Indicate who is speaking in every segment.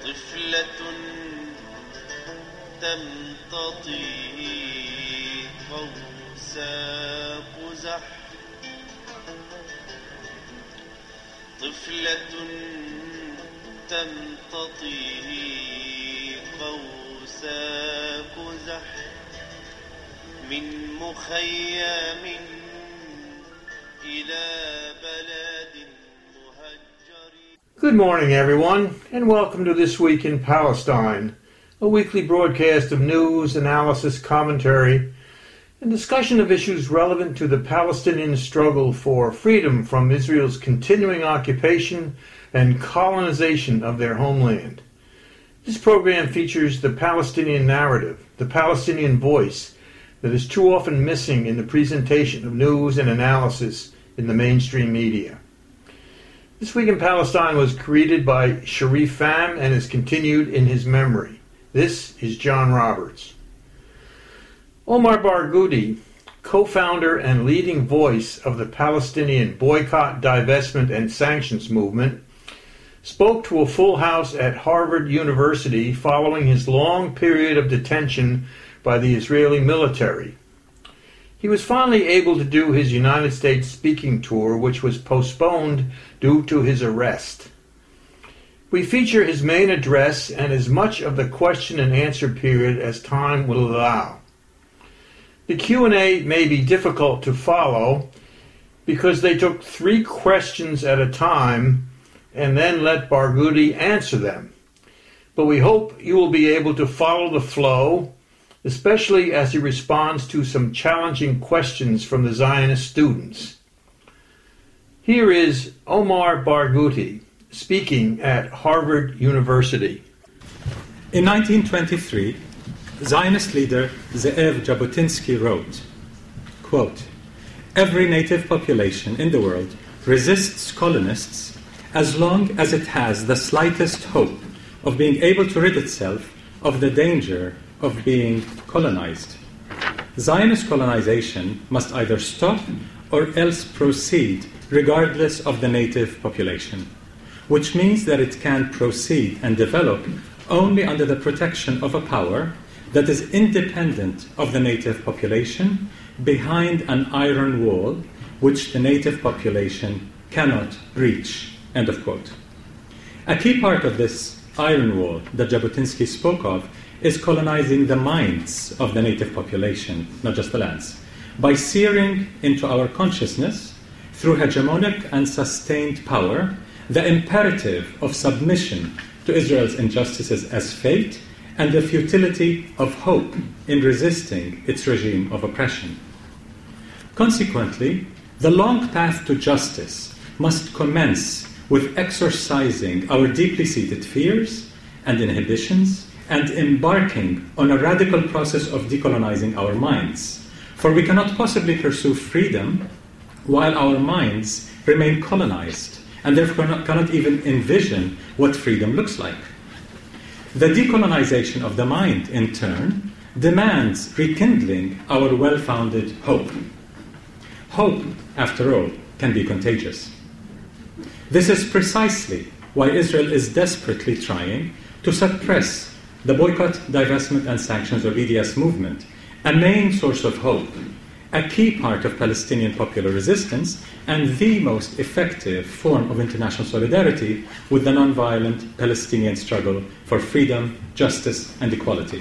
Speaker 1: طفلة تمتطي قوس قزح طفلة تمتطي قوس قزح من مخيم إلى بلد مهجر.
Speaker 2: Good morning, everyone, and welcome to This Week in Palestine, a weekly broadcast of news, analysis, commentary, and discussion of issues relevant to the Palestinian struggle for freedom from Israel's continuing occupation and colonization of their homeland. This program features the Palestinian narrative, the Palestinian voice, that is too often missing in the presentation of news and analysis in the mainstream media. This Week in Palestine was created by Sharif Pham and is continued in his memory. This is John Roberts. Omar Barghouti, co-founder and leading voice of the Palestinian boycott, divestment, and sanctions movement, spoke to a full house at Harvard University following his long period of detention by the Israeli military. He was finally able to do his United States speaking tour, which was postponed due to his arrest. We feature his main address and as much of the question and answer period as time will allow. The Q&A may be difficult to follow because they took 3 questions at a time and then let Barghouti answer them. But we hope you will be able to follow the flow, especially as he responds to some challenging questions from the Zionist students. Here is Omar Barghouti speaking at Harvard University.
Speaker 3: In 1923, Zionist leader Ze'ev Jabotinsky wrote, quote, "Every native population in the world resists colonists as long as it has the slightest hope of being able to rid itself of the danger of being colonized. Zionist colonization must either stop or else proceed regardless of the native population, which means that it can proceed and develop only under the protection of a power that is independent of the native population behind an iron wall which the native population cannot reach." End of quote. A key part of this iron wall that Jabotinsky spoke of is colonizing the minds of the native population, not just the lands, by searing into our consciousness, through hegemonic and sustained power, the imperative of submission to Israel's injustices as fate and the futility of hope in resisting its regime of oppression. Consequently, the long path to justice must commence with exorcising our deeply seated fears and inhibitions and embarking on a radical process of decolonizing our minds. For we cannot possibly pursue freedom while our minds remain colonized and therefore cannot even envision what freedom looks like. The decolonization of the mind, in turn, demands rekindling our well-founded hope. Hope, after all, can be contagious. This is precisely why Israel is desperately trying to suppress the boycott, divestment, and sanctions, or BDS movement, a main source of hope, a key part of Palestinian popular resistance, and the most effective form of international solidarity with the non-violent Palestinian struggle for freedom, justice, and equality.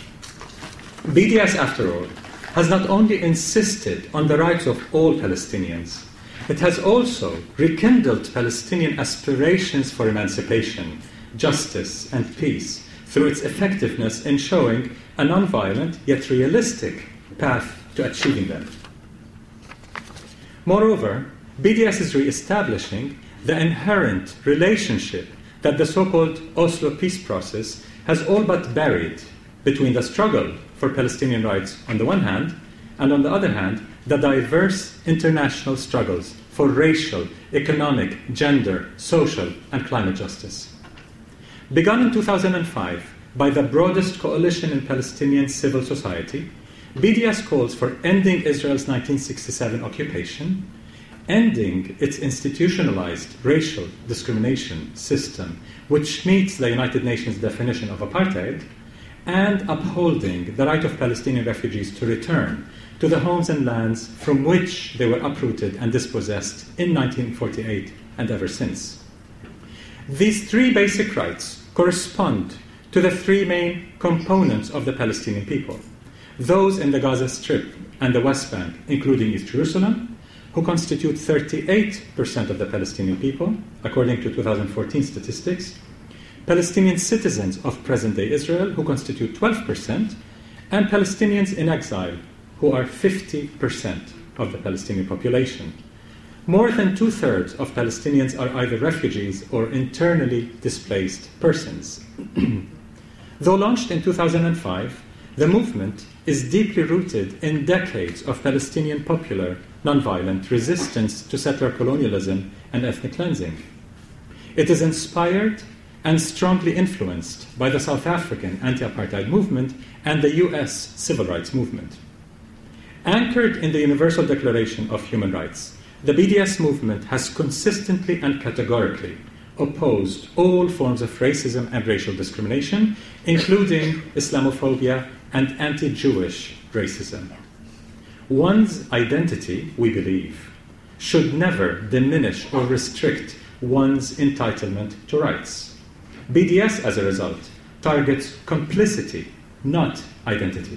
Speaker 3: BDS, after all, has not only insisted on the rights of all Palestinians, it has also rekindled Palestinian aspirations for emancipation, justice, and peace through its effectiveness in showing a non-violent yet realistic path to achieving them. Moreover, BDS is re-establishing the inherent relationship that the so-called Oslo peace process has all but buried between the struggle for Palestinian rights on the one hand, and on the other hand, the diverse international struggles for racial, economic, gender, social, and climate justice. Begun in 2005 by the broadest coalition in Palestinian civil society, BDS calls for ending Israel's 1967 occupation, ending its institutionalized racial discrimination system, which meets the United Nations definition of apartheid, and upholding the right of Palestinian refugees to return to the homes and lands from which they were uprooted and dispossessed in 1948 and ever since. These three basic rights correspond to the three main components of the Palestinian people: those in the Gaza Strip and the West Bank, including East Jerusalem, who constitute 38% of the Palestinian people, according to 2014 statistics, Palestinian citizens of present-day Israel, who constitute 12%, and Palestinians in exile, who are 50% of the Palestinian population. More than two-thirds of Palestinians are either refugees or internally displaced persons. Though launched in 2005, the movement is deeply rooted in decades of Palestinian popular, nonviolent resistance to settler colonialism and ethnic cleansing. It is inspired and strongly influenced by the South African anti-apartheid movement and the US civil rights movement. Anchored in the Universal Declaration of Human Rights, the BDS movement has consistently and categorically opposed all forms of racism and racial discrimination, including Islamophobia and anti-Jewish racism. One's identity, we believe, should never diminish or restrict one's entitlement to rights. BDS, as a result, targets complicity, not identity.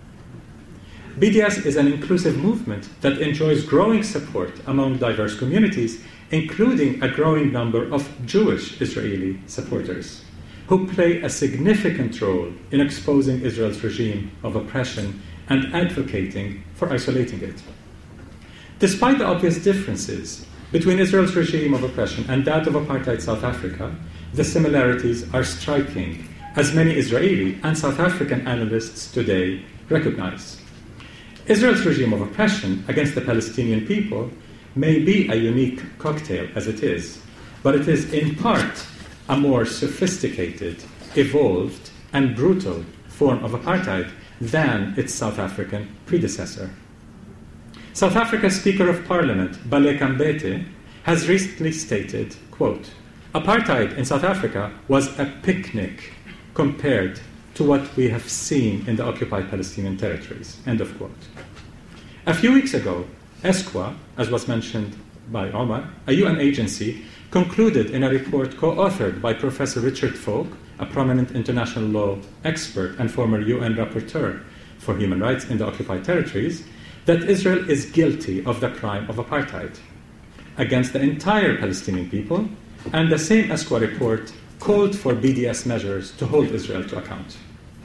Speaker 3: BDS is an inclusive movement that enjoys growing support among diverse communities, including a growing number of Jewish Israeli supporters, who play a significant role in exposing Israel's regime of oppression and advocating for isolating it. Despite the obvious differences between Israel's regime of oppression and that of apartheid South Africa, the similarities are striking, as many Israeli and South African analysts today recognize. Israel's regime of oppression against the Palestinian people may be a unique cocktail as it is, but it is in part a more sophisticated, evolved, and brutal form of apartheid than its South African predecessor. South Africa's Speaker of Parliament, Baleka Mbete, has recently stated, quote, "Apartheid in South Africa was a picnic compared to what we have seen in the occupied Palestinian territories," end of quote. A few weeks ago, ESCWA, as was mentioned by Omar, a UN agency, concluded in a report co-authored by Professor Richard Falk, a prominent international law expert and former UN rapporteur for human rights in the occupied territories, that Israel is guilty of the crime of apartheid against the entire Palestinian people, and the same ESCWA report called for BDS measures to hold Israel to account.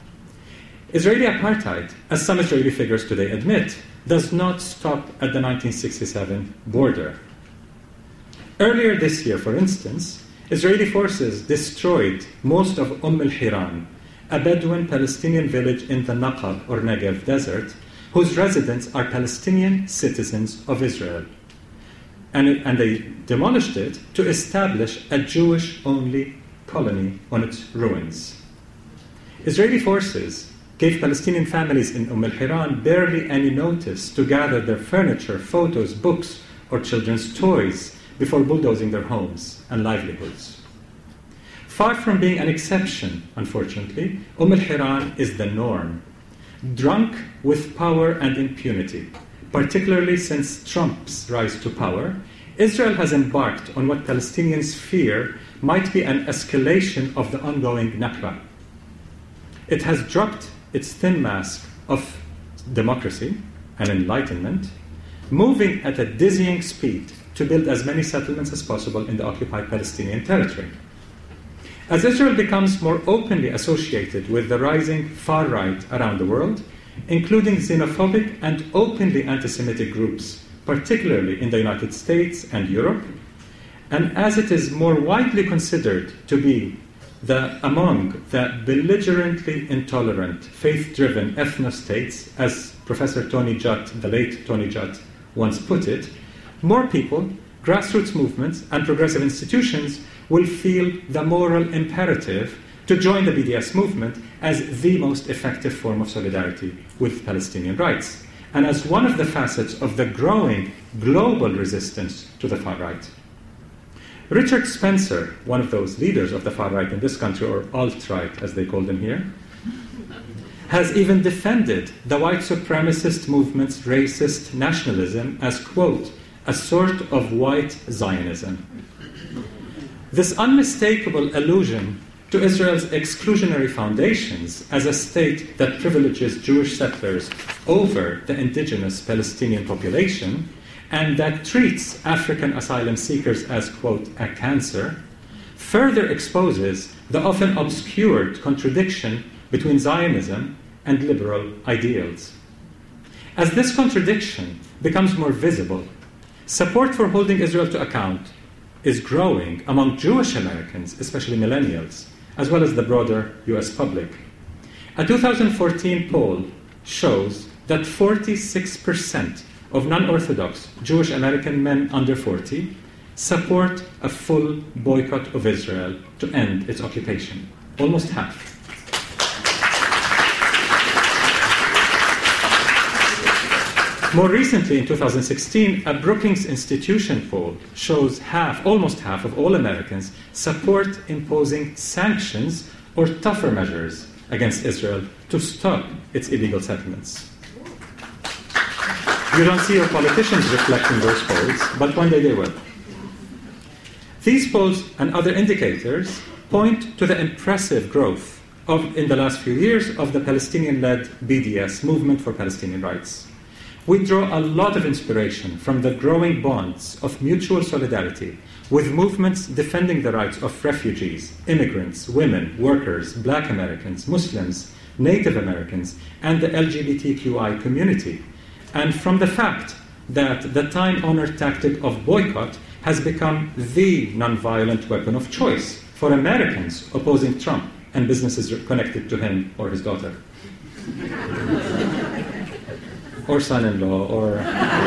Speaker 3: Israeli apartheid, as some Israeli figures today admit, does not stop at the 1967 border. Earlier this year, for instance, Israeli forces destroyed most of al-Hiran, a Bedouin Palestinian village in the Naqab or Negev desert, whose residents are Palestinian citizens of Israel. And they demolished it to establish a Jewish-only colony on its ruins. Israeli forces gave Palestinian families in al-Hiran barely any notice to gather their furniture, photos, books, or children's toys before bulldozing their homes and livelihoods. Far from being an exception, unfortunately, al-Hiran is the norm. Drunk with power and impunity, particularly since Trump's rise to power, Israel has embarked on what Palestinians fear might be an escalation of the ongoing Nakba. It has dropped its thin mask of democracy and enlightenment, moving at a dizzying speed to build as many settlements as possible in the occupied Palestinian territory. As Israel becomes more openly associated with the rising far right around the world, including xenophobic and openly anti-Semitic groups, particularly in the United States and Europe, and as it is more widely considered to be among the belligerently intolerant, faith-driven ethno-states, as Professor Tony Judt, the late Tony Judt, once put it, more people, grassroots movements, and progressive institutions will feel the moral imperative to join the BDS movement as the most effective form of solidarity with Palestinian rights, and as one of the facets of the growing global resistance to the far right. Richard Spencer, one of those leaders of the far right in this country, or alt-right as they call them here, has even defended the white supremacist movement's racist nationalism as, quote, a sort of white Zionism. This unmistakable allusion to Israel's exclusionary foundations as a state that privileges Jewish settlers over the indigenous Palestinian population and that treats African asylum seekers as, quote, a cancer, further exposes the often obscured contradiction between Zionism and liberal ideals. As this contradiction becomes more visible, support for holding Israel to account is growing among Jewish Americans, especially millennials, as well as the broader US public. A 2014 poll shows that 46% of non-Orthodox Jewish American men under 40 support a full boycott of Israel to end its occupation. Almost half. More recently, in 2016, a Brookings Institution poll shows almost half of all Americans support imposing sanctions or tougher measures against Israel to stop its illegal settlements. You don't see your politicians reflecting those polls, but one day they will. These polls and other indicators point to the impressive growth in the last few years of the Palestinian-led BDS, Movement for Palestinian Rights. We draw a lot of inspiration from the growing bonds of mutual solidarity with movements defending the rights of refugees, immigrants, women, workers, Black Americans, Muslims, Native Americans, and the LGBTQI community, and from the fact that the time-honored tactic of boycott has become the nonviolent weapon of choice for Americans opposing Trump and businesses connected to him or his daughter. Or son-in-law, or...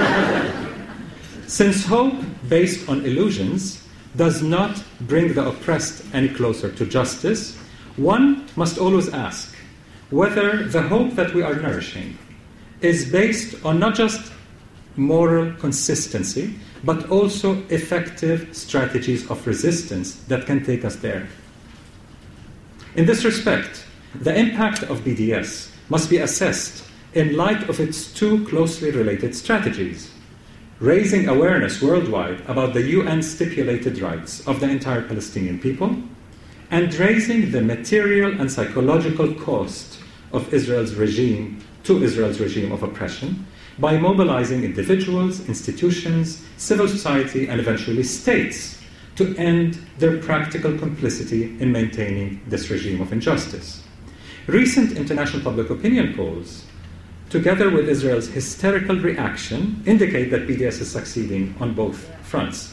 Speaker 3: Since hope based on illusions does not bring the oppressed any closer to justice, one must always ask whether the hope that we are nourishing is based on not just moral consistency, but also effective strategies of resistance that can take us there. In this respect, the impact of BDS must be assessed in light of its two closely related strategies: raising awareness worldwide about the UN-stipulated rights of the entire Palestinian people, and raising the material and psychological cost of Israel's regime of oppression by mobilizing individuals, institutions, civil society, and eventually states to end their practical complicity in maintaining this regime of injustice. Recent international public opinion polls, together with Israel's hysterical reaction, indicate that BDS is succeeding on both fronts.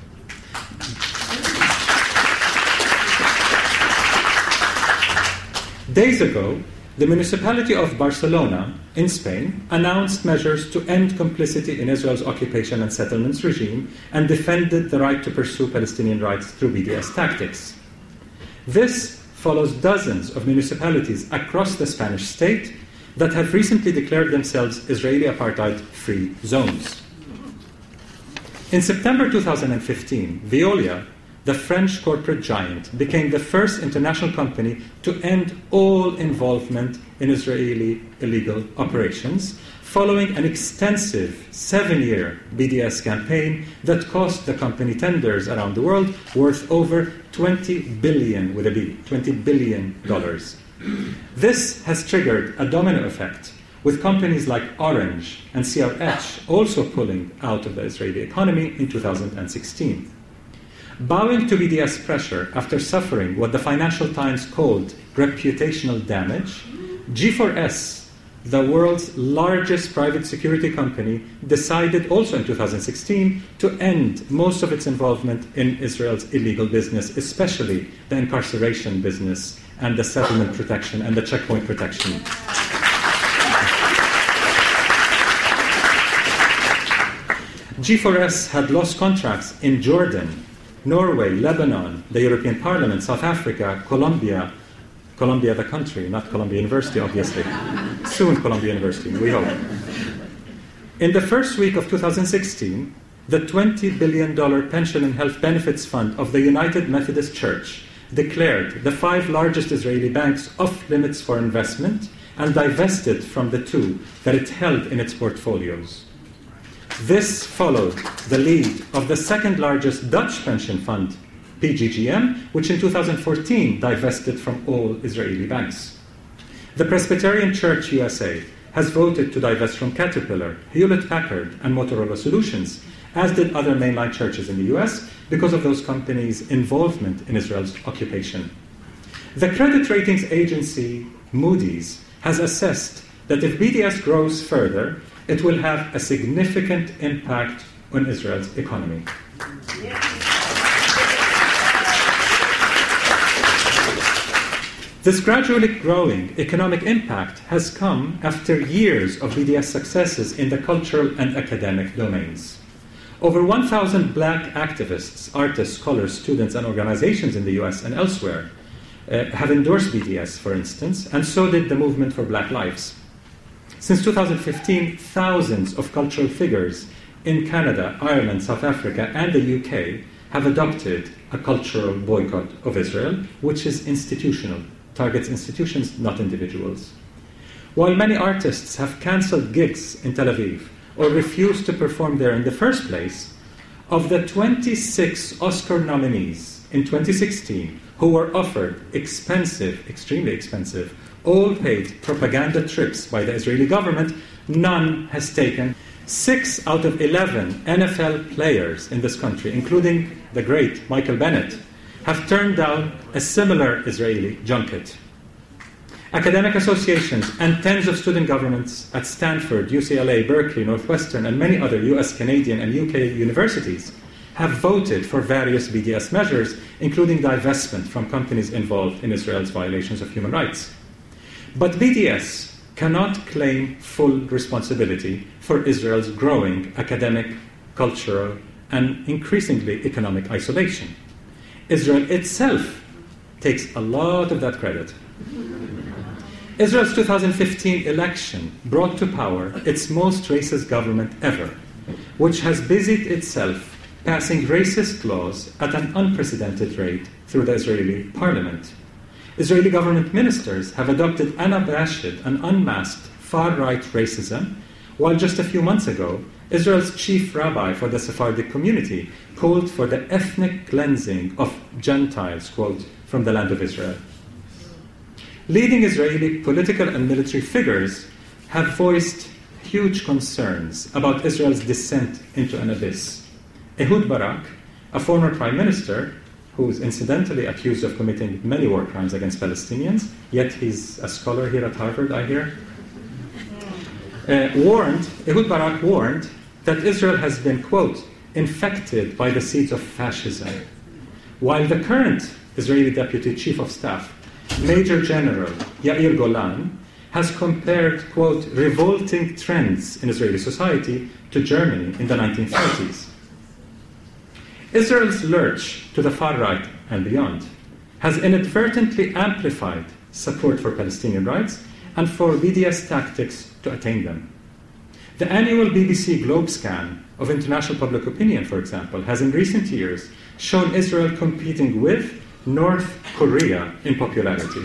Speaker 3: Days ago, the municipality of Barcelona in Spain announced measures to end complicity in Israel's occupation and settlements regime and defended the right to pursue Palestinian rights through BDS tactics. This follows dozens of municipalities across the Spanish state that have recently declared themselves Israeli apartheid-free zones. In September 2015, Veolia, the French corporate giant, became the first international company to end all involvement in Israeli illegal operations, following an extensive 7-year BDS campaign that cost the company tenders around the world worth over $20 billion, with a B, $20 billion. This has triggered a domino effect, with companies like Orange and CRH also pulling out of the Israeli economy in 2016. Bowing to BDS pressure after suffering what the Financial Times called reputational damage, G4S, the world's largest private security company, decided also in 2016 to end most of its involvement in Israel's illegal business, especially the incarceration business and the settlement protection and the checkpoint protection. G4S had lost contracts in Jordan, Norway, Lebanon, the European Parliament, South Africa, Colombia the country, not Columbia University, obviously. Soon Columbia University, we hope. In the first week of 2016, the $20 billion Pension and Health Benefits Fund of the United Methodist Church declared the 5 largest Israeli banks off limits for investment and divested from the 2 that it held in its portfolios. This followed the lead of the second largest Dutch pension fund, PGGM, which in 2014 divested from all Israeli banks. The Presbyterian Church USA has voted to divest from Caterpillar, Hewlett-Packard, and Motorola Solutions, as did other mainline churches in the US, because of those companies' involvement in Israel's occupation. The credit ratings agency Moody's has assessed that if BDS grows further, it will have a significant impact on Israel's economy. This gradually growing economic impact has come after years of BDS successes in the cultural and academic domains. Over 1,000 black activists, artists, scholars, students, and organizations in the US and elsewhere have endorsed BDS, for instance, and so did the Movement for Black Lives. Since 2015, thousands of cultural figures in Canada, Ireland, South Africa, and the UK have adopted a cultural boycott of Israel, which is institutional, targets institutions, not individuals. While many artists have cancelled gigs in Tel Aviv or refused to perform there in the first place, of the 26 Oscar nominees in 2016 who were offered expensive, extremely expensive, all-paid propaganda trips by the Israeli government, none has taken. 6 out of 11 NFL players in this country, including the great Michael Bennett, have turned down a similar Israeli junket. Academic associations and tens of student governments at Stanford, UCLA, Berkeley, Northwestern, and many other US, Canadian, and UK universities have voted for various BDS measures, including divestment from companies involved in Israel's violations of human rights. But BDS cannot claim full responsibility for Israel's growing academic, cultural, and increasingly economic isolation. Israel itself takes a lot of that credit. Israel's 2015 election brought to power its most racist government ever, which has busied itself passing racist laws at an unprecedented rate through the Israeli parliament. Israeli government ministers have adopted unabashed and unmasked far-right racism, while just a few months ago, Israel's chief rabbi for the Sephardic community called for the ethnic cleansing of Gentiles, quote, from the land of Israel. Leading Israeli political and military figures have voiced huge concerns about Israel's descent into an abyss. Ehud Barak, a former prime minister, who is incidentally accused of committing many war crimes against Palestinians, yet he's a scholar here at Harvard, I hear, Ehud Barak warned that Israel has been, quote, infected by the seeds of fascism, while the current Israeli Deputy Chief of Staff, Major General Yair Golan, has compared, quote, revolting trends in Israeli society to Germany in the 1930s. Israel's lurch to the far right and beyond has inadvertently amplified support for Palestinian rights and for BDS tactics to attain them. The annual BBC Globescan of international public opinion, for example, has in recent years shown Israel competing with North Korea in popularity,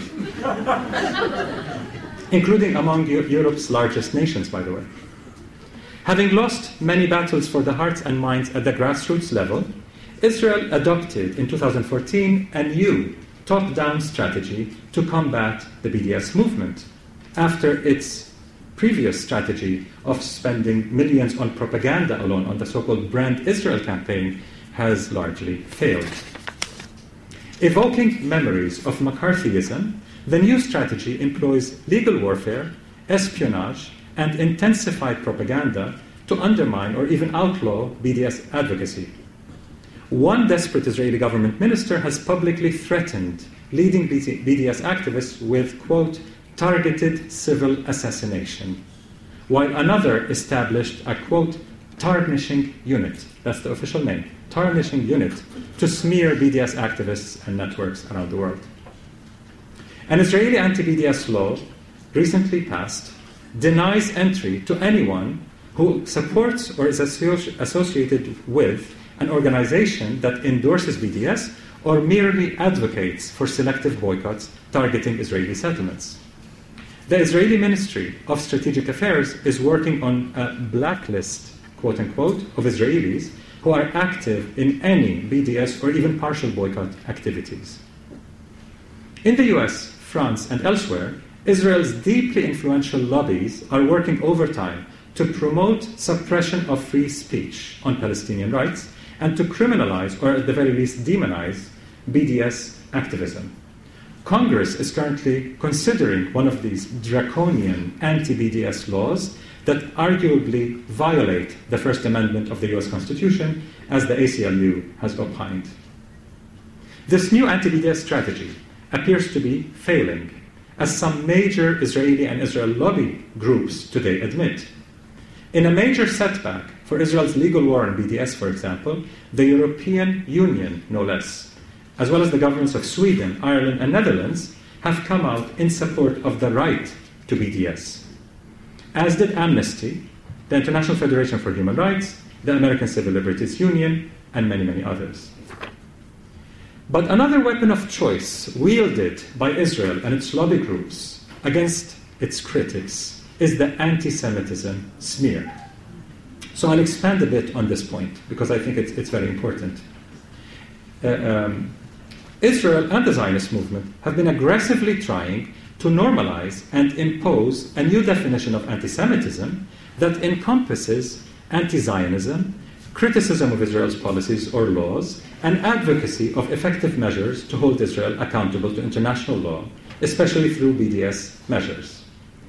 Speaker 3: including among Europe's largest nations, by the way. Having lost many battles for the hearts and minds at the grassroots level, Israel adopted in 2014 a new top-down strategy to combat the BDS movement after its previous strategy of spending millions on propaganda alone on the so-called Brand Israel campaign has largely failed. Evoking memories of McCarthyism, the new strategy employs legal warfare, espionage, and intensified propaganda to undermine or even outlaw BDS advocacy. One desperate Israeli government minister has publicly threatened leading BDS activists with, quote, targeted civil assassination, while another established a, quote, tarnishing unit, that's the official name, tarnishing unit, to smear BDS activists and networks around the world. An Israeli anti-BDS law recently passed denies entry to anyone who who supports or is associated with an organization that endorses BDS or merely advocates for selective boycotts targeting Israeli settlements. The Israeli Ministry of Strategic Affairs is working on a blacklist, quote unquote, of Israelis who are active in any BDS or even partial boycott activities. In the US, France, and elsewhere, Israel's deeply influential lobbies are working overtime to promote suppression of free speech on Palestinian rights and to criminalize, or at the very least demonize, BDS activism. Congress is currently considering one of these draconian anti-BDS laws that arguably violate the First Amendment of the US Constitution, as the ACLU has opined. This new anti-BDS strategy appears to be failing, as some major Israeli and Israel lobby groups today admit. In a major setback for Israel's legal war on BDS, for example, the European Union, no less, as well as the governments of Sweden, Ireland, and Netherlands, have come out in support of the right to BDS, as did Amnesty, the International Federation for Human Rights, the American Civil Liberties Union, and many, many others. But another weapon of choice wielded by Israel and its lobby groups against its critics is the anti-Semitism smear. So I'll expand a bit on this point because I think it's very important. Israel and the Zionist movement have been aggressively trying to normalize and impose a new definition of anti-Semitism that encompasses anti-Zionism, criticism of Israel's policies or laws, and advocacy of effective measures to hold Israel accountable to international law, especially through BDS measures.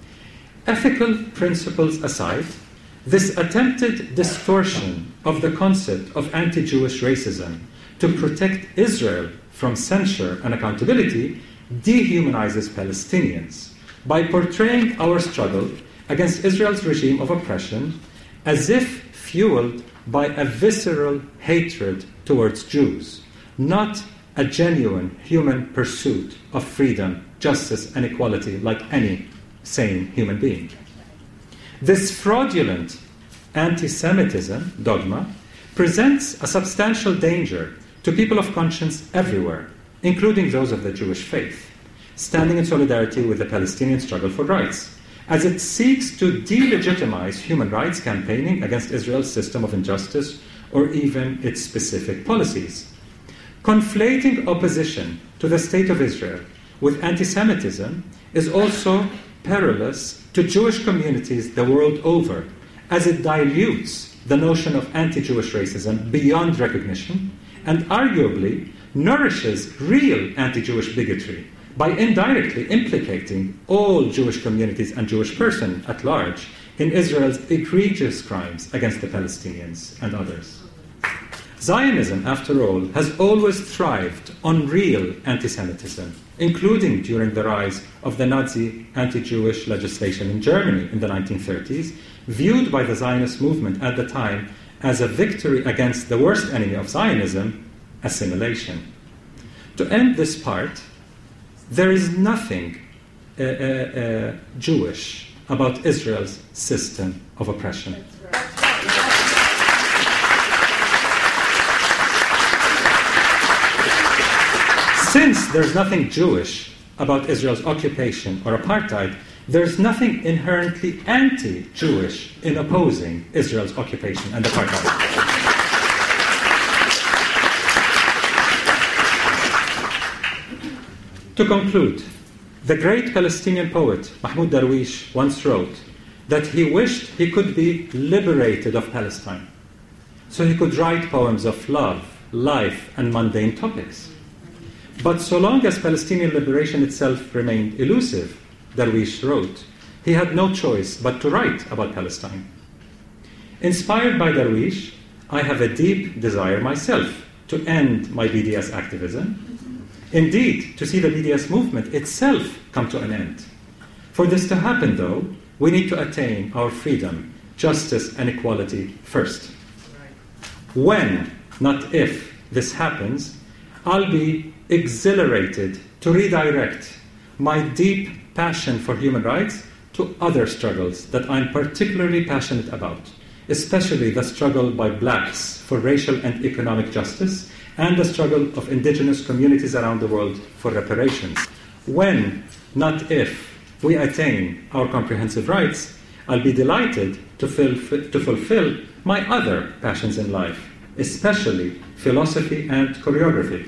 Speaker 3: Ethical principles aside, this attempted distortion of the concept of anti-Jewish racism to protect Israel from censure and accountability dehumanizes Palestinians by portraying our struggle against Israel's regime of oppression as if fueled by a visceral hatred towards Jews, not a genuine human pursuit of freedom, justice, and equality like any sane human being. This fraudulent anti-Semitism dogma presents a substantial danger to people of conscience everywhere, including those of the Jewish faith, standing in solidarity with the Palestinian struggle for rights, as it seeks to delegitimize human rights campaigning against Israel's system of injustice or even its specific policies. Conflating opposition to the state of Israel with anti-Semitism is also perilous to Jewish communities the world over, as it dilutes the notion of anti-Jewish racism beyond recognition and arguably nourishes real anti-Jewish bigotry by indirectly implicating all Jewish communities and Jewish persons at large in Israel's egregious crimes against the Palestinians and others. Zionism, after all, has always thrived on real anti-Semitism, including during the rise of the Nazi anti-Jewish legislation in Germany in the 1930s, viewed by the Zionist movement at the time as a victory against the worst enemy of Zionism, assimilation. To end this part, there is nothing Jewish about Israel's system of oppression. Since there's nothing Jewish about Israel's occupation or apartheid, there's nothing inherently anti-Jewish in opposing Israel's occupation and apartheid. To conclude, the great Palestinian poet Mahmoud Darwish once wrote that he wished he could be liberated of Palestine, so he could write poems of love, life, and mundane topics. But so long as Palestinian liberation itself remained elusive, Darwish wrote, he had no choice but to write about Palestine. Inspired by Darwish, I have a deep desire myself to end my BDS activism. Indeed, to see the BDS movement itself come to an end. For this to happen, though, we need to attain our freedom, justice, and equality first. When, not if, this happens, I'll be exhilarated to redirect my deep passion for human rights to other struggles that I'm particularly passionate about, especially the struggle by blacks for racial and economic justice, and the struggle of indigenous communities around the world for reparations. When, not if, we attain our comprehensive rights, I'll be delighted to fulfill my other passions in life, especially philosophy and choreography.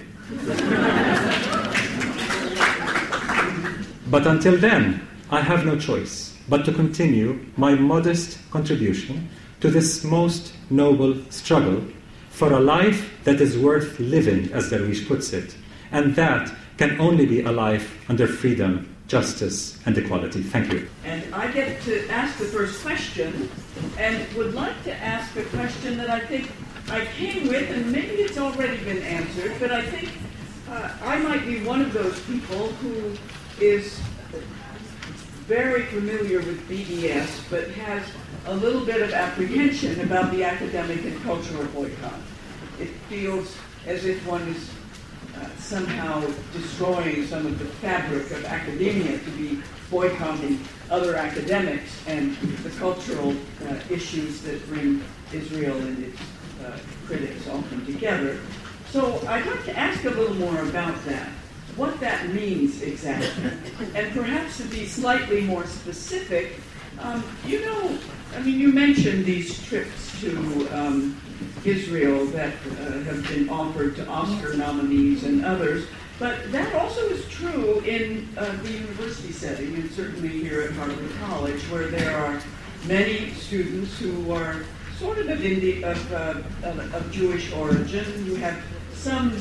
Speaker 3: But until then, I have no choice but to continue my modest contribution to this most noble struggle for a life that is worth living, as Darwish puts it, and that can only be a life under freedom, justice, and equality. Thank you.
Speaker 4: And I get to ask the first question, and would like to ask a question that I think I came with, and maybe it's already been answered, but I think I might be one of those people who is very familiar with BDS, but has a little bit of apprehension about the academic and cultural boycott. It feels as if one is somehow destroying some of the fabric of academia to be boycotting other academics and the cultural issues that bring Israel and its critics often together. So I'd like to ask a little more about that, what that means exactly, and perhaps to be slightly more specific. You mentioned these trips to Israel that have been offered to Oscar nominees and others, but that also is true in the university setting, and certainly here at Harvard College, where there are many students who are sort of of Jewish origin. You have some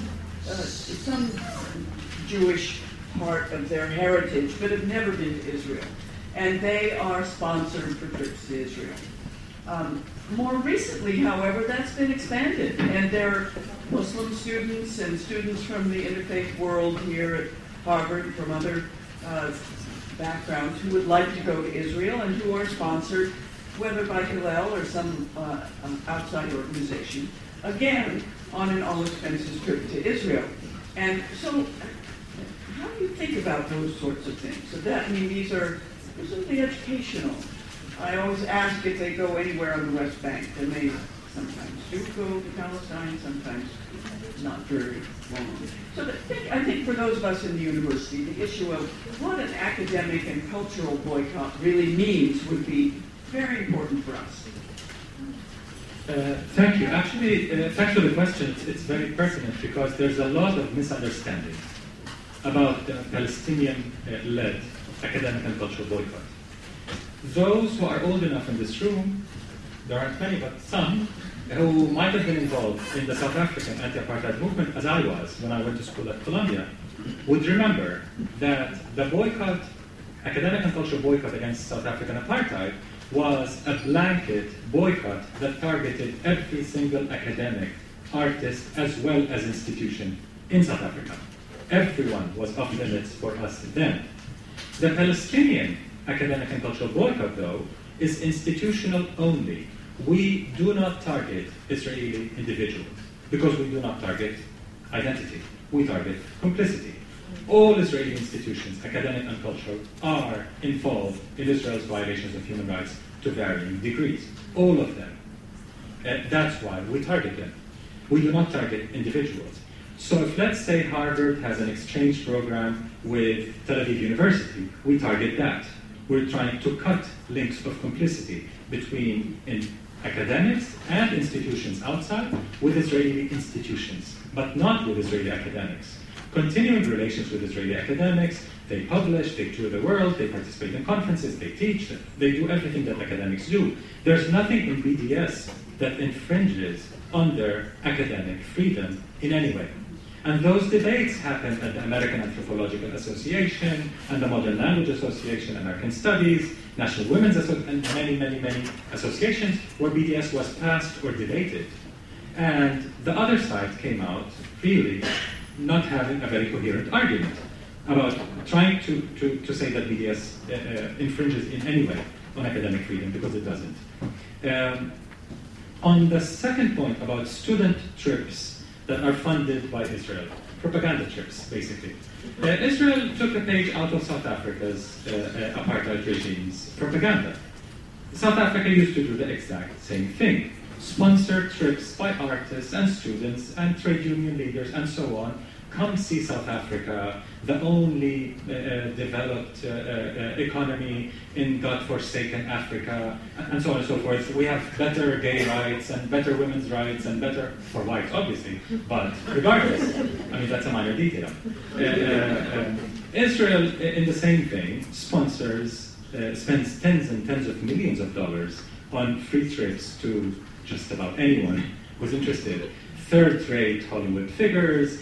Speaker 4: Jewish part of their heritage, but have never been to Israel. And they are sponsored for trips to Israel. More recently, however, that's been expanded, and there are Muslim students and students from the interfaith world here at Harvard from other backgrounds who would like to go to Israel and who are sponsored, whether by Hillel or some outside organization, again, on an all-expenses trip to Israel. And so, how do you think about those sorts of things? So these are something educational. I always ask if they go anywhere on the West Bank, and they sometimes do go to Palestine, sometimes not very long. So I think for those of us in the university, the issue of what an academic and cultural boycott really means would be very important for us.
Speaker 3: Thank you. Actually, thanks for the question. It's very pertinent because there's a lot of misunderstanding about the Palestinian-led academic and cultural boycott. Those who are old enough in this room, there aren't many, but some, who might have been involved in the South African anti-apartheid movement, as I was when I went to school at Columbia, would remember that the boycott, academic and cultural boycott against South African apartheid, was a blanket boycott that targeted every single academic, artist, as well as institution in South Africa. Everyone was off limits for us then. The Palestinian academic and cultural boycott, though, is institutional only. We do not target Israeli individuals because we do not target identity. We target complicity. All Israeli institutions, academic and cultural, are involved in Israel's violations of human rights to varying degrees. All of them. That's why we target them. We do not target individuals. So if, let's say, Harvard has an exchange program with Tel Aviv University, we target that. We're trying to cut links of complicity between academics and institutions outside with Israeli institutions, but not with Israeli academics. Continuing relations with Israeli academics, they publish, they tour the world, they participate in conferences, they teach, they do everything that academics do. There's nothing in BDS that infringes on their academic freedom in any way. And those debates happen at the American Anthropological Association and the Modern Language Association, American Studies, National Women's Association, and many, many, many associations where BDS was passed or debated. And the other side came out really not having a very coherent argument about trying to say that BDS infringes in any way on academic freedom, because it doesn't. On the second point about student trips that are funded by Israel, propaganda trips, basically. Israel took a page out of South Africa's apartheid regime's propaganda. South Africa used to do the exact same thing. Sponsor trips by artists and students and trade union leaders and so on. Come see South Africa, the only developed economy in God-forsaken Africa, and so on and so forth. We have better gay rights and better women's rights and better, for whites obviously, but regardless, I mean that's a minor detail. Israel, in the same vein, spends tens and tens of millions of dollars on free trips to just about anyone who's interested. Third-rate Hollywood figures,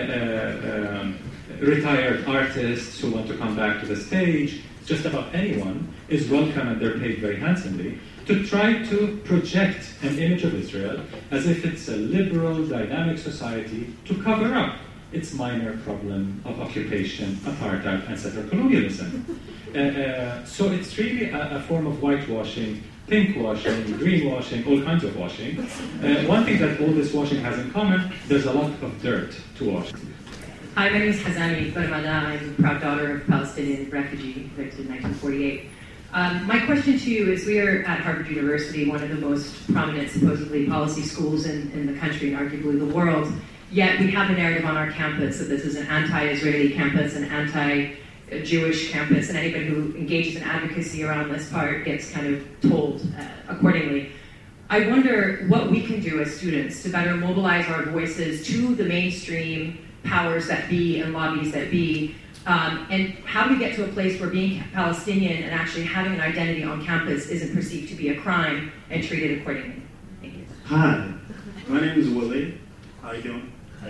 Speaker 3: retired artists who want to come back to the stage, just about anyone is welcome and they're paid very handsomely to try to project an image of Israel as if it's a liberal, dynamic society to cover up its minor problem of occupation, apartheid, and settler colonialism. So it's really a form of whitewashing, pinkwashing, greenwashing, all kinds of washing. One thing that all this washing has in common, there's a lot of dirt to wash.
Speaker 5: Hi, my name is Hazani Barmada. I'm a proud daughter of a Palestinian refugee evicted in 1948. My question to you is, we are at Harvard University, one of the most prominent, supposedly, policy schools in the country and arguably the world, yet we have a narrative on our campus that this is an anti-Israeli campus, an anti-Jewish campus, and anybody who engages in advocacy around this part gets kind of told accordingly. I wonder what we can do as students to better mobilize our voices to the mainstream powers that be and lobbies that be, and how do we get to a place where being Palestinian and actually having an identity on campus isn't perceived to be a crime and treated accordingly? Thank you.
Speaker 6: Hi, my name is Willie. How you doing?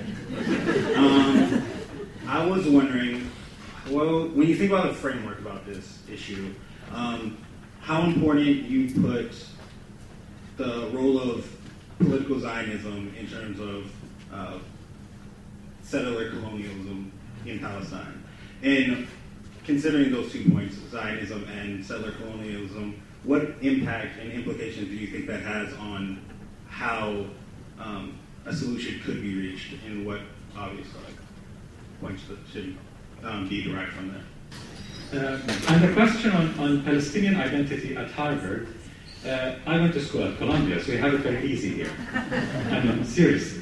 Speaker 6: I was wondering, well, when you think about the framework about this issue, how important you put the role of political Zionism in terms of settler colonialism in Palestine. And considering those 2 points, Zionism and settler colonialism, what impact and implications do you think that has on how a solution could be reached, and what obviously points that should be derived from that?
Speaker 3: And the question on Palestinian identity at Harvard, I went to school at Columbia, so we have it very easy here. I mean, seriously.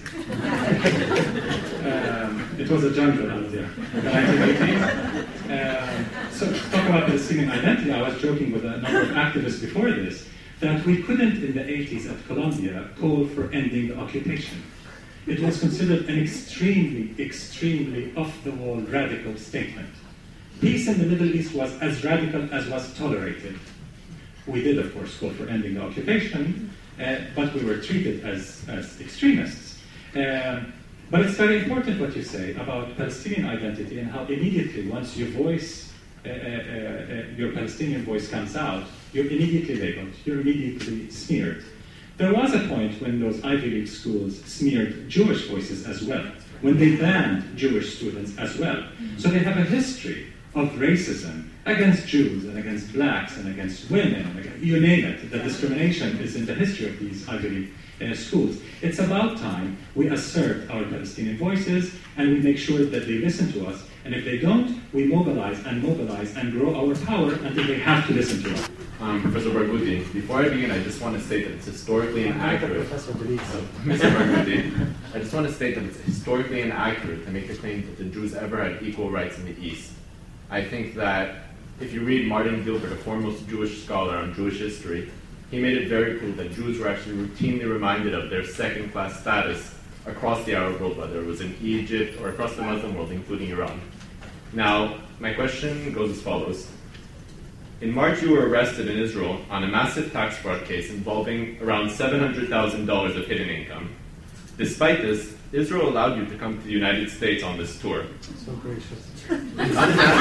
Speaker 3: It was a jungle out there in the 1980s. So to talk about Palestinian identity, I was joking with a number of activists before this, that we couldn't in the 80s at Columbia call for ending the occupation. It was considered an extremely, extremely off-the-wall radical statement. Peace in the Middle East was as radical as was tolerated. We did, of course, call for ending the occupation, but we were treated as extremists. But it's very important what you say about Palestinian identity and how immediately, once you voice, your Palestinian voice comes out, you're immediately labeled, you're immediately smeared. There was a point when those Ivy League schools smeared Jewish voices as well, when they banned Jewish students as well. So they have a history of racism against Jews and against blacks and against women, and against, you name it. The discrimination is in the history of these Ivy League schools. It's about time we assert our Palestinian voices and we make sure that they listen to us. And if they don't, we mobilize and grow our power until they have to listen to us.
Speaker 7: Professor Barghouti, before I begin, I just want to state that it's historically inaccurate. Mr. Barghouti, I just want to state that it's historically inaccurate to make the claim that the Jews ever had equal rights in the East. I think that if you read Martin Gilbert, a foremost Jewish scholar on Jewish history, he made it very clear that Jews were actually routinely reminded of their second-class status across the Arab world, whether it was in Egypt or across the Muslim world, including Iran. Now, my question goes as follows. In March, you were arrested in Israel on a massive tax fraud case involving around $700,000 of hidden income. Despite this, Israel allowed you to come to the United States on this tour.
Speaker 2: So gracious.
Speaker 7: It's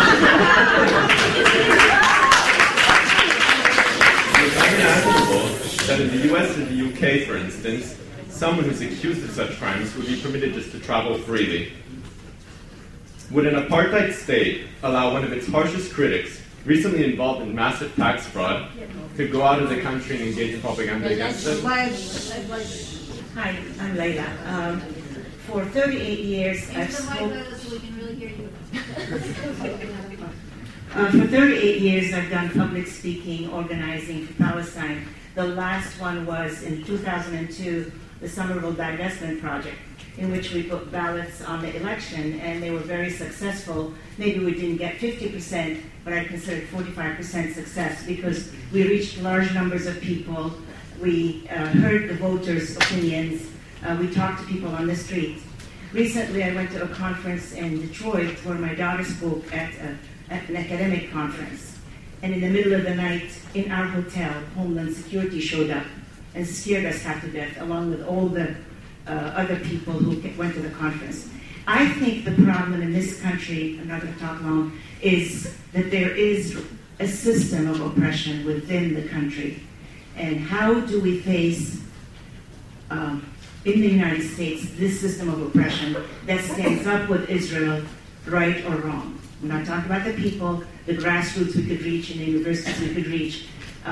Speaker 7: unimaginable that in the US and the UK, for instance, someone who's accused of such crimes would be permitted just to travel freely. Would an apartheid state allow one of its harshest critics, recently involved in massive tax fraud, to go out of the country and engage in propaganda against it?
Speaker 8: Hi, I'm Layla. For 38 years, I've spoken.
Speaker 9: So we can really hear you.
Speaker 8: For 38 years, I've done public speaking, organizing for Palestine. The last one was in 2002, the Somerville Divestment Project, in which we put ballots on the election, and they were very successful. Maybe we didn't get 50%, but I considered 45% success because we reached large numbers of people. We heard the voters' opinions. We talked to people on the street. Recently, I went to a conference in Detroit where my daughter spoke at an academic conference. And in the middle of the night, in our hotel, Homeland Security showed up and scared us half to death, along with all the other people who went to the conference. I think the problem in this country, I'm not going to talk long, is that there is a system of oppression within the country. And how do we face, in the United States, this system of oppression that stands up with Israel, right or wrong? We're not talking about the people, the grassroots we could reach, and the universities we could reach.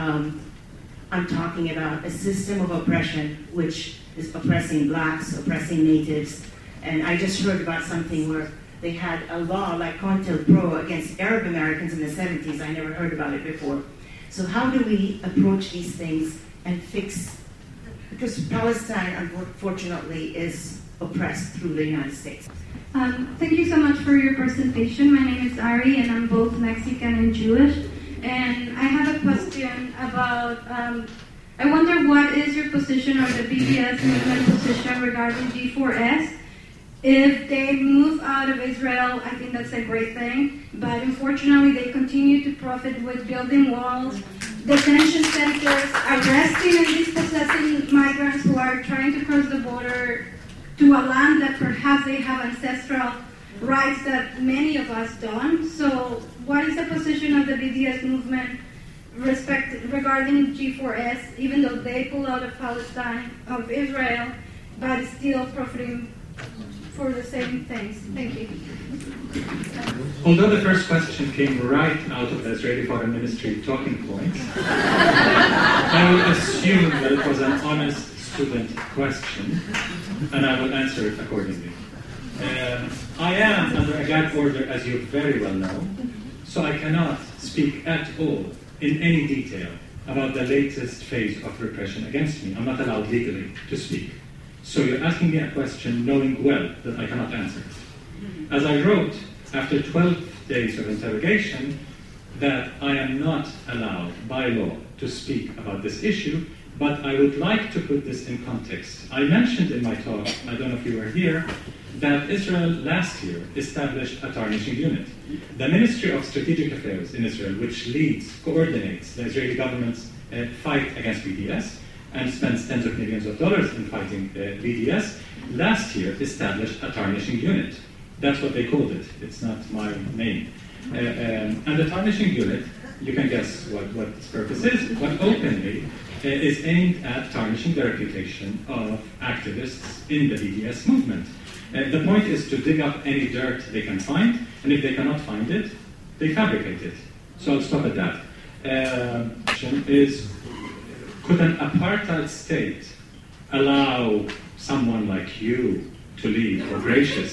Speaker 8: I'm talking about a system of oppression which is oppressing blacks, oppressing natives. And I just heard about something where they had a law like COINTELPRO against Arab Americans in the 70s. I never heard about it before. So how do we approach these things and fix, because Palestine, unfortunately, is oppressed through the United States.
Speaker 9: Thank you so much for your presentation. My name is Ari, and I'm both Mexican and Jewish. And I have a question about, I wonder what is your position or the BDS movement position regarding G4S? If they move out of Israel, I think that's a great thing. But unfortunately, they continue to profit with building walls, detention centers, arresting and dispossessing migrants who are trying to cross the border to a land that perhaps they have ancestral rights that many of us don't. So what is the position of the BDS movement regarding G4S, even though they pull out of Palestine, of Israel, but still profiting for the same things? Thank you.
Speaker 3: Although the first question came right out of the Israeli Foreign Ministry talking points, I will assume that it was an honest student question, and I will answer it accordingly. I am under a gag order, as you very well know, so I cannot speak at all in any detail about the latest phase of repression against me. I'm not allowed legally to speak. So you're asking me a question knowing well that I cannot answer it. As I wrote, after 12 days of interrogation, that I am not allowed by law to speak about this issue, but I would like to put this in context. I mentioned in my talk, I don't know if you were here, that Israel last year established a tarnishing unit. The Ministry of Strategic Affairs in Israel, which coordinates the Israeli government's fight against BDS and spends tens of millions of dollars in fighting BDS, last year established a tarnishing unit. That's what they called it. It's not my name. And the tarnishing unit, you can guess what its purpose is, but openly is aimed at tarnishing the reputation of activists in the BDS movement. The point is to dig up any dirt they can find, and if they cannot find it, they fabricate it. So I'll stop at that. Could an apartheid state allow someone like you to leave, or gracious?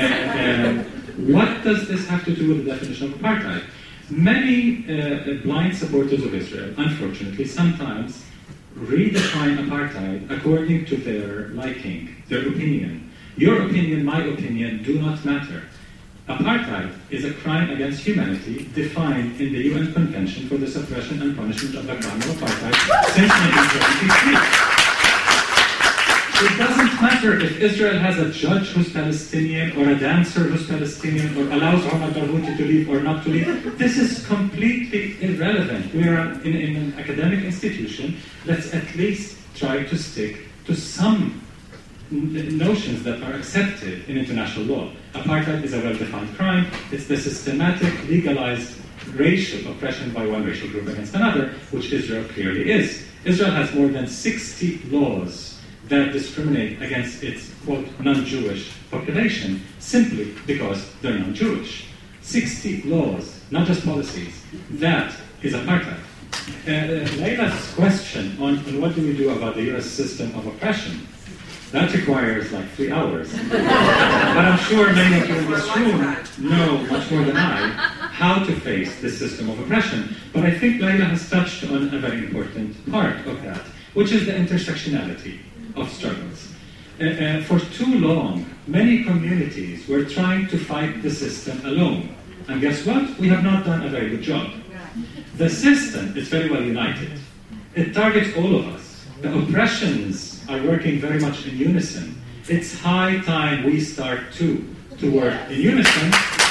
Speaker 3: What does this have to do with the definition of apartheid? Many blind supporters of Israel, unfortunately, sometimes redefine apartheid according to their liking, their opinion. Your opinion, my opinion, do not matter. Apartheid is a crime against humanity defined in the UN Convention for the Suppression and Punishment of the Crime of Apartheid since 1973. It doesn't matter if Israel has a judge who's Palestinian or a dancer who's Palestinian or allows Omar Barghouti to leave or not to leave. This is completely irrelevant. We are in an academic institution. Let's at least try to stick to some notions that are accepted in international law. Apartheid is a well-defined crime. It's the systematic, legalized racial oppression by one racial group against another, which Israel clearly is. Israel has more than 60 laws that discriminate against its, quote, non-Jewish population simply because they're non-Jewish. 60 laws, not just policies. That is apartheid. Leila's question on what do we do about the U.S. system of oppression, that requires like 3 hours. But I'm sure many of you in this room know much more than I how to face this system of oppression. But I think Laila has touched on a very important part of that, which is the intersectionality of struggles. For too long, many communities were trying to fight the system alone. And guess what? We have not done a very good job. The system is very well united. It targets all of us. The oppressions are working very much in unison. It's high time we start to work in unison.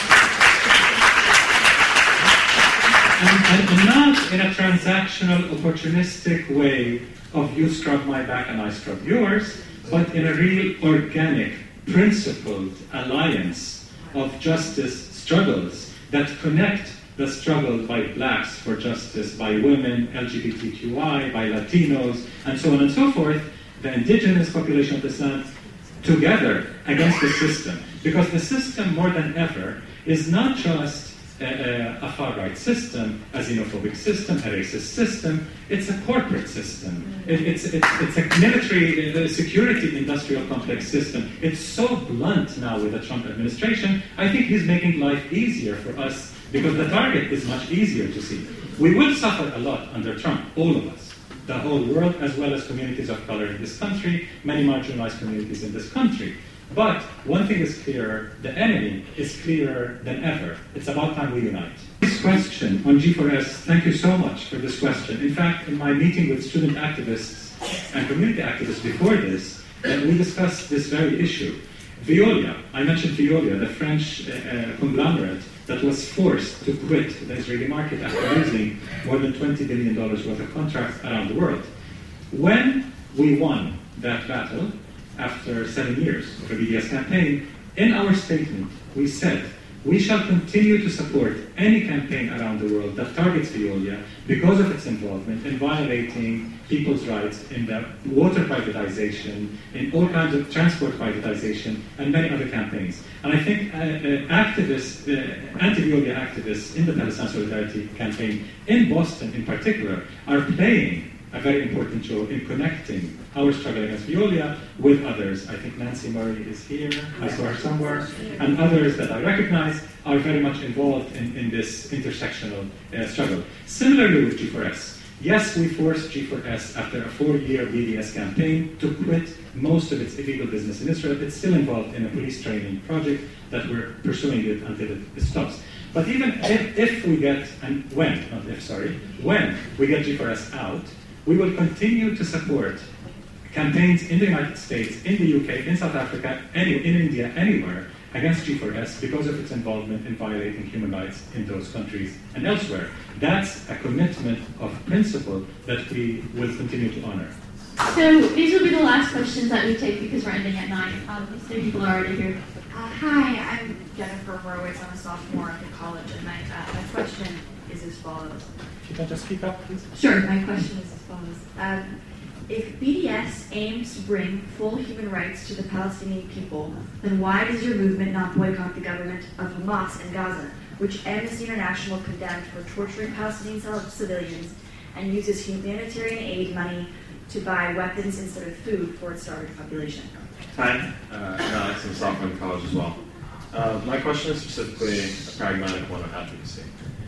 Speaker 3: And not in a transactional, opportunistic way of you scrub my back and I scrub yours, but in a real organic, principled alliance of justice struggles that connect the struggle by blacks for justice, by women, LGBTQI, by Latinos, and so on and so forth, the indigenous population of this land, together against the system. Because the system, more than ever, is not just a far-right system, a xenophobic system, a racist system. It's a corporate system. It's a military security industrial complex system. It's so blunt now with the Trump administration. I think he's making life easier for us because the target is much easier to see. We will suffer a lot under Trump, all of us. The whole world, as well as communities of color in this country, many marginalized communities in this country. But one thing is clearer, the enemy is clearer than ever. It's about time we unite. This question on G4S, thank you so much for this question. In fact, in my meeting with student activists and community activists before this, we discussed this very issue. Veolia, I mentioned Veolia, the French conglomerate that was forced to quit the Israeli market after losing more than $20 billion worth of contracts around the world. When we won that battle, after 7 years of a BDS campaign, in our statement we said we shall continue to support any campaign around the world that targets Veolia because of its involvement in violating people's rights in the water privatization, in all kinds of transport privatization, and many other campaigns. And I think activists, anti-Veolia activists in the Palestine Solidarity campaign in Boston in particular are playing a very important role in connecting our struggle against Veolia with others. I think Nancy Murray is here, I saw her somewhere, and others that I recognize are very much involved in this intersectional struggle. Similarly with G4S. Yes, we forced G4S after a 4-year BDS campaign to quit most of its illegal business in Israel. It's still involved in a police training project that we're pursuing it until it stops. But even if we get, and when, not if, sorry, when we get G4S out, we will continue to support campaigns in the United States, in the UK, in South Africa, in India, anywhere, against G4S because of its involvement in violating human rights in those countries and elsewhere. That's a commitment of principle that we will continue to honor.
Speaker 10: So these will be the last questions that we take because we're ending at 9. So people are already here.
Speaker 11: Hi, I'm Jennifer Horowitz. I'm a sophomore at the college, and my question is as follows.
Speaker 3: If you can just speak up, please.
Speaker 11: Sure, my question is as follows. If BDS aims to bring full human rights to the Palestinian people, then why does your movement not boycott the government of Hamas in Gaza, which Amnesty International condemned for torturing Palestinian civilians and uses humanitarian aid money to buy weapons instead of food for its starving population?
Speaker 12: Hi, Alex, I'm a sophomore in college as well. My question is specifically a pragmatic one on advocacy.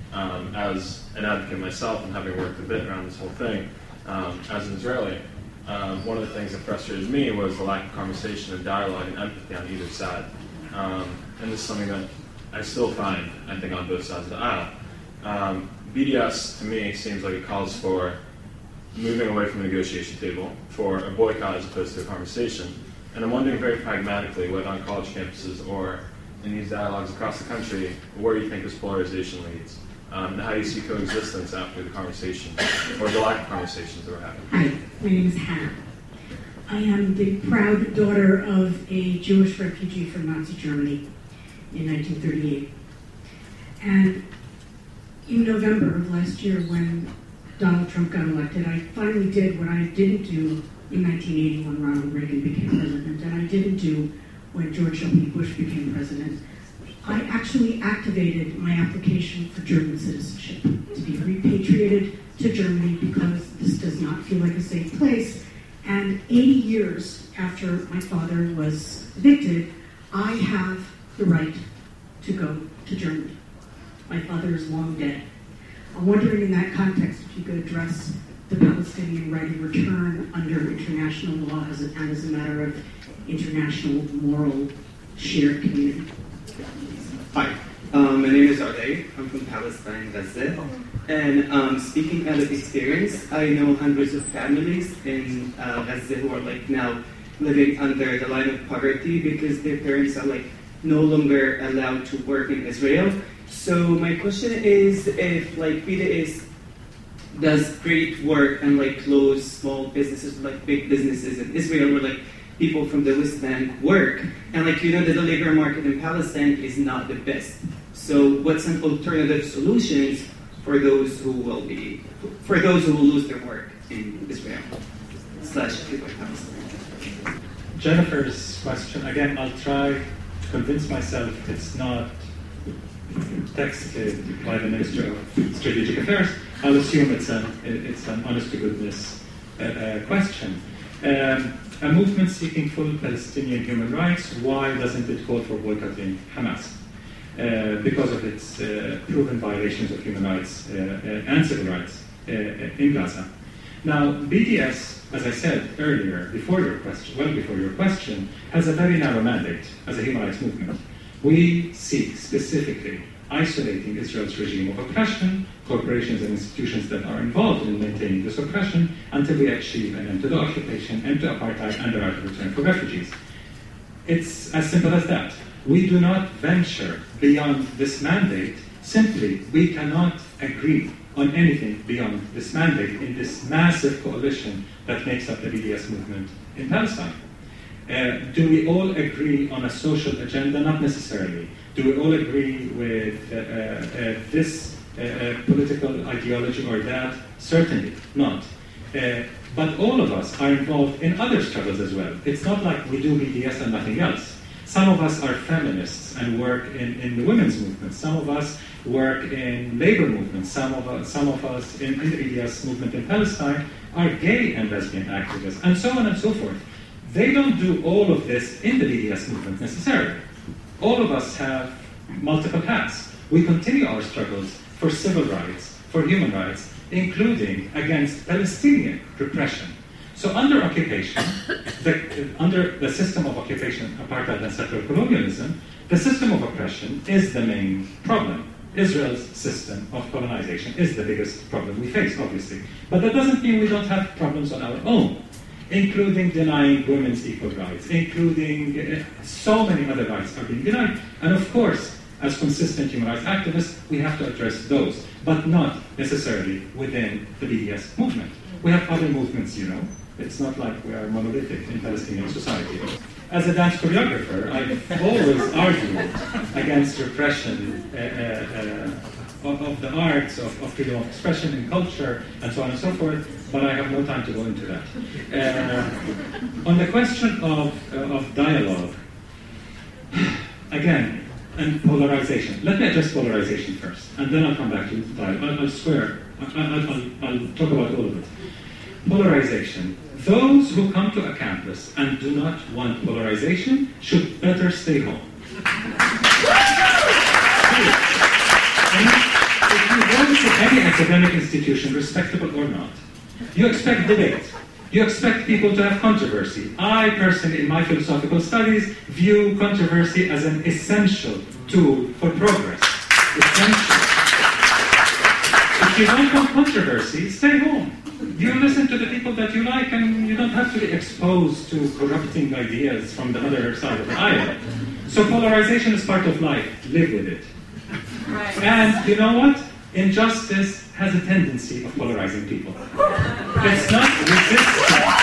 Speaker 12: As an advocate myself and having worked a bit around this whole thing, as an Israeli, one of the things that frustrated me was the lack of conversation and dialogue and empathy on either side. And this is something that I still find, I think, on both sides of the aisle. BDS, to me, seems like it calls for moving away from the negotiation table, for a boycott as opposed to a conversation. And I'm wondering very pragmatically, whether on college campuses or in these dialogues across the country, where you think this polarization leads. And how you see coexistence after the conversation, or the lack of conversations that we're having.
Speaker 13: Hi, my name is Hannah. I am the proud daughter of a Jewish refugee from Nazi Germany in 1938. And in November of last year, when Donald Trump got elected, I finally did what I didn't do in 1980 when Ronald Reagan became president, and I didn't do when George W. Bush became president. I actually activated my application for German citizenship, to be repatriated to Germany because this does not feel like a safe place. And 80 years after my father was evicted, I have the right to go to Germany. My father is long dead. I'm wondering in that context if you could address the Palestinian right of return under international law as a matter of international moral shared community.
Speaker 14: Hi, my name is Ardei. I'm from Palestine, Gaza. And speaking out of experience, I know hundreds of families in Gaza who are now living under the line of poverty because their parents are no longer allowed to work in Israel. So my question is, if BDS does great work and close small businesses, big businesses in Israel, where people from the West Bank work, and that the labor market in Palestine is not the best. So what's some alternative solutions for those who will lose their work in Israel / people in Palestine?
Speaker 3: Jennifer's question, again, I'll try to convince myself it's not texted by the Minister of Strategic Affairs. I'll assume it's an honest-to-goodness question. A movement seeking full Palestinian human rights, why doesn't it call for boycotting Hamas? Because of its proven violations of human rights and civil rights in Gaza. Now, BDS, as I said earlier, before your question, has a very narrow mandate as a human rights movement. We seek specifically isolating Israel's regime of oppression, corporations and institutions that are involved in maintaining this oppression, until we achieve an end to the occupation, end to apartheid, and the right of return for refugees. It's as simple as that. We do not venture beyond this mandate. Simply, we cannot agree on anything beyond this mandate in this massive coalition that makes up the BDS movement in Palestine. Do we all agree on a social agenda? Not necessarily. Do we all agree with this political ideology or that? Certainly not. But all of us are involved in other struggles as well. It's not like we do BDS and nothing else. Some of us are feminists and work in the women's movement. Some of us work in labor movements. Some of us in the BDS movement in Palestine are gay and lesbian activists, and so on and so forth. They don't do all of this in the BDS movement necessarily. All of us have multiple hats. We continue our struggles for civil rights, for human rights, including against Palestinian repression. So under occupation, under the system of occupation, apartheid and settler colonialism, the system of oppression is the main problem. Israel's system of colonization is the biggest problem we face, obviously. But that doesn't mean we don't have problems on our own, including denying women's equal rights, including so many other rights are being denied. And of course, as consistent human rights activists, we have to address those, but not necessarily within the BDS movement. We have other movements, It's not like we are monolithic in Palestinian society. As a dance choreographer, I've always argued against repression of the arts, of freedom of expression and culture, and so on and so forth, but I have no time to go into that. On the question of dialogue, again, and polarization. Let me address polarization first, and then I'll come back to dialogue. I'll talk about all of it. Polarization. Those who come to a campus and do not want polarization should better stay home. If you go to any academic institution, respectable or not, you expect debate. You expect people to have controversy. I personally, in my philosophical studies, view controversy as an essential tool for progress. Essential. If you don't want controversy, stay home. You listen to the people that you like, and you don't have to be exposed to corrupting ideas from the other side of the aisle. So polarization is part of life. Live with it. Right. And you know what? Injustice has a tendency of polarizing people. It's not resistance.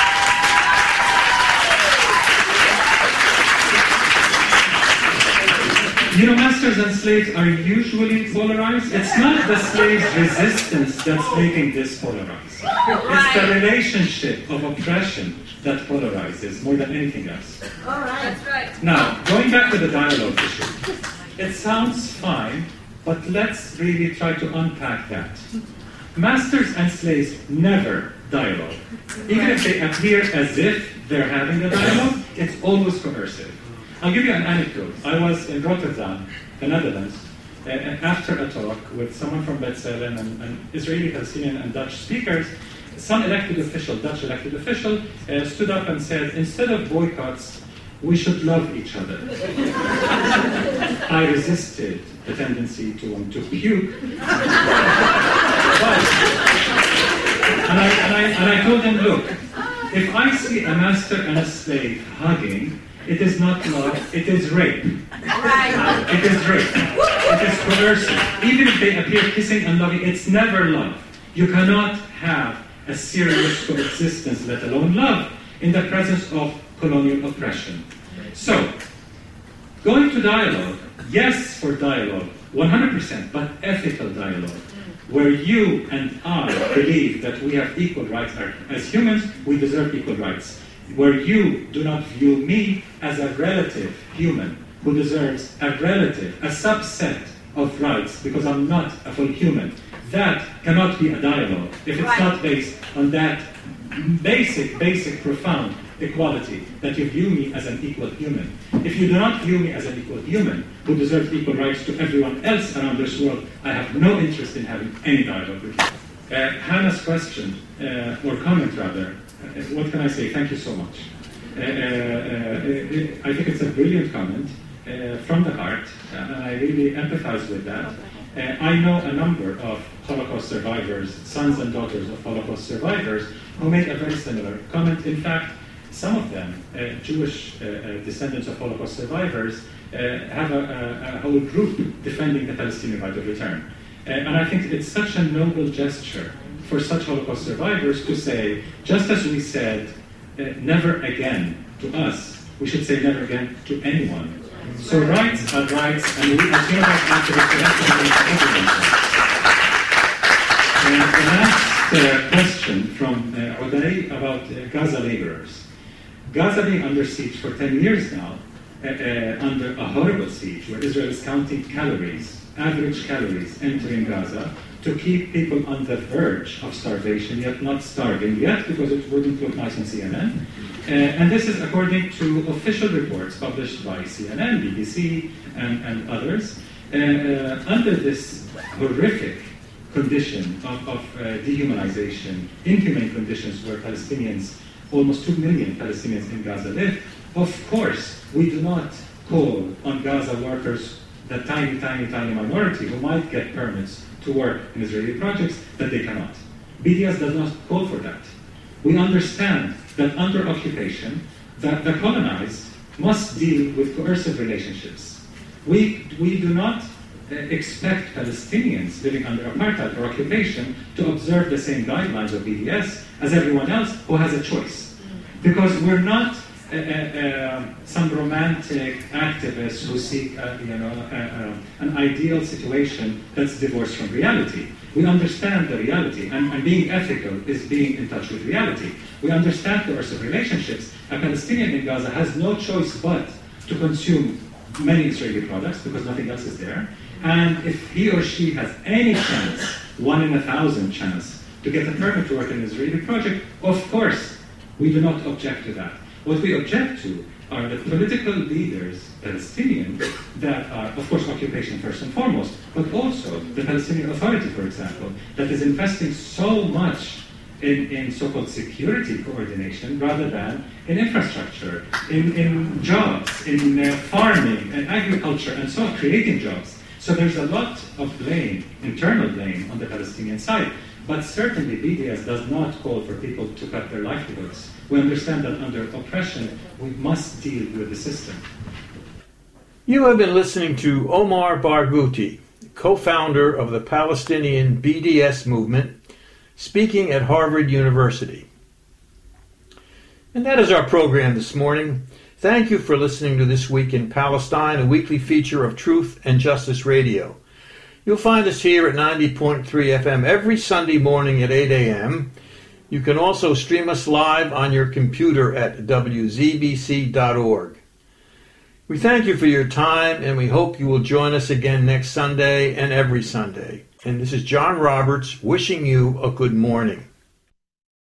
Speaker 3: Masters and slaves are usually polarized. It's not the slave's resistance that's making this polarized. It's the relationship of oppression that polarizes more than anything else.
Speaker 15: All right. That's right.
Speaker 3: Now, going back to the dialogue issue, it sounds fine, but let's really try to unpack that. Masters and slaves never dialogue. Even if they appear as if they're having a dialogue, it's always coercive. I'll give you an anecdote. I was in Rotterdam, the Netherlands, after a talk with someone from B'Tselem and Israeli, Palestinian, and Dutch speakers, some Dutch elected official, stood up and said, instead of boycotts, we should love each other. I resisted the tendency to want to puke. And I told him, look, if I see a master and a slave hugging, it is not love, it is rape. It is rape. It is coercive. Even if they appear kissing and loving, it's never love. You cannot have a serious coexistence, let alone love, in the presence of colonial oppression. So, going to dialogue, yes for dialogue, 100%, but ethical dialogue, where you and I believe that we have equal rights. As humans, we deserve equal rights. Where you do not view me as a relative human who deserves a relative, a subset of rights, because I'm not a full human. That cannot be a dialogue if it's not based on that basic, profound equality, that you view me as an equal human. If you do not view me as an equal human who deserves equal rights to everyone else around this world, I have no interest in having any dialogue with you. Hannah's question, or comment rather, what can I say? Thank you so much. I think it's a brilliant comment from the heart, and I really empathize with that. I know a number of Holocaust survivors, sons and daughters of Holocaust survivors, who made a very similar comment. In fact, some of them, Jewish descendants of Holocaust survivors, have a whole group defending the Palestinian right of return. And I think it's such a noble gesture for such Holocaust survivors to say, just as we said never again to us, we should say never again to anyone. So rights are rights, and we as human rights activists have to everyone. The last question from Uday about Gaza laborers. Gaza being under siege for 10 years now, under a horrible siege where Israel is counting calories, average calories entering Gaza, to keep people on the verge of starvation, yet not starving yet, because it wouldn't look nice on CNN. And this is according to official reports published by CNN, BBC, and others. Under this horrific condition of dehumanization, inhumane conditions where Palestinians, almost 2 million Palestinians in Gaza live, of course, we do not call on Gaza workers, the tiny minority who might get permits to work in Israeli projects, that they cannot. BDS does not call for that. We understand that under occupation, that the colonized must deal with coercive relationships. We do not expect Palestinians living under apartheid or occupation to observe the same guidelines of BDS as everyone else who has a choice. Because we're not some romantic activists who seek an ideal situation that's divorced from reality. We understand the reality, and being ethical is being in touch with reality. We understand coercive relationships. A Palestinian in Gaza has no choice but to consume many Israeli products because nothing else is there. And if he or she has any chance, 1 in 1,000 chance, to get a permit to work in an Israeli project, of course, we do not object to that. What we object to are the political leaders, Palestinian, that are, of course, occupation first and foremost, but also the Palestinian Authority, for example, that is investing so much in so-called security coordination rather than in infrastructure, in jobs, in farming and agriculture, and so on, creating jobs. So there's a lot of blame, internal blame, on the Palestinian side. But certainly BDS does not call for people to cut their livelihoods. We understand that under oppression, we must deal with the system.
Speaker 2: You have been listening to Omar Barghouti, co-founder of the Palestinian BDS movement, speaking at Harvard University. And that is our program this morning. Thank you for listening to This Week in Palestine, a weekly feature of Truth and Justice Radio. You'll find us here at 90.3 FM every Sunday morning at 8 a.m. You can also stream us live on your computer at wzbc.org. We thank you for your time, and we hope you will join us again next Sunday and every Sunday. And this is John Roberts wishing you a good morning.